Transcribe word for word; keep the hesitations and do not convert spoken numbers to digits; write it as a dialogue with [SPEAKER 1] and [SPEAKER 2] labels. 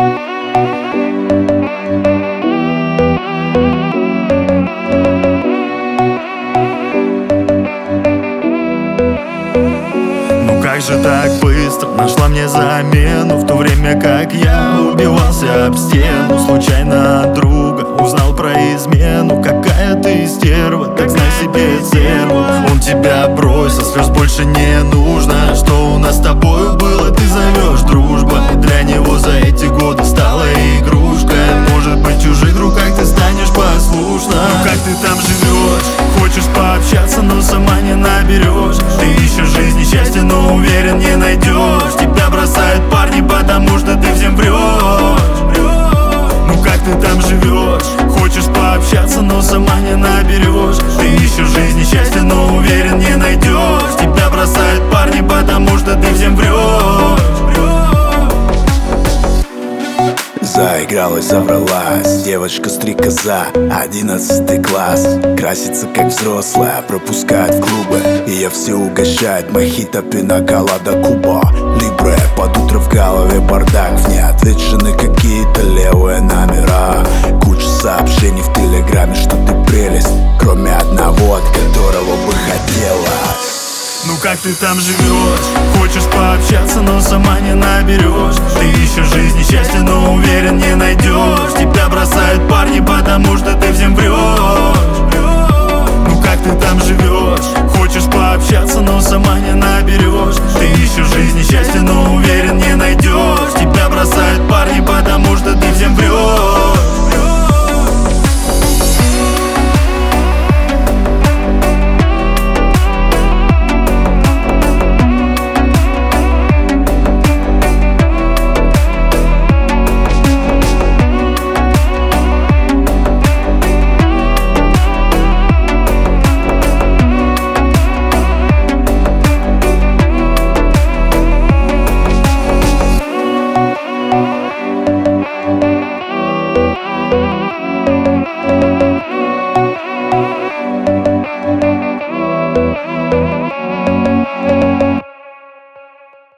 [SPEAKER 1] Как же так быстро нашла мне замену, в то время как я убивался об стену. Случайно от друга узнал про измену. Какая ты стерва, так знай себе цену. Он тебя бросил, слез больше не нужно. Что у нас с тобою было, ты зовешь дружба. Для него за эти годы стала игрушкой. Может быть, чужих руках ты станешь послушна. Ну как ты там живешь? Хочешь пообщаться, но сама не наберешь. Ты ищешь жизни счастья, но уверен, не найдешь. Тебя бросают парни, потому что ты всем врешь. Ну как ты там живешь? Хочешь пообщаться, но сама не наберешь. Ты ищешь жизни счастья, но уверен, не найдешь. Тебя бросают парни, потому что ты всем врешь.
[SPEAKER 2] Заигралась, завралась, девочка-стрекоза, одиннадцатый класс. Красится как взрослая, пропускает в клубы. И я все угощает, мохито, пинаколада, Куба Либре, под утро в голове бардак. В неответ жены какие-то левые номера. Куча сообщений в телеграме, что ты прелесть, кроме одного, от которого бы хотелось.
[SPEAKER 1] Ну как ты там живешь? Хочешь пообщаться, но сама не наберешь. Ты ищешь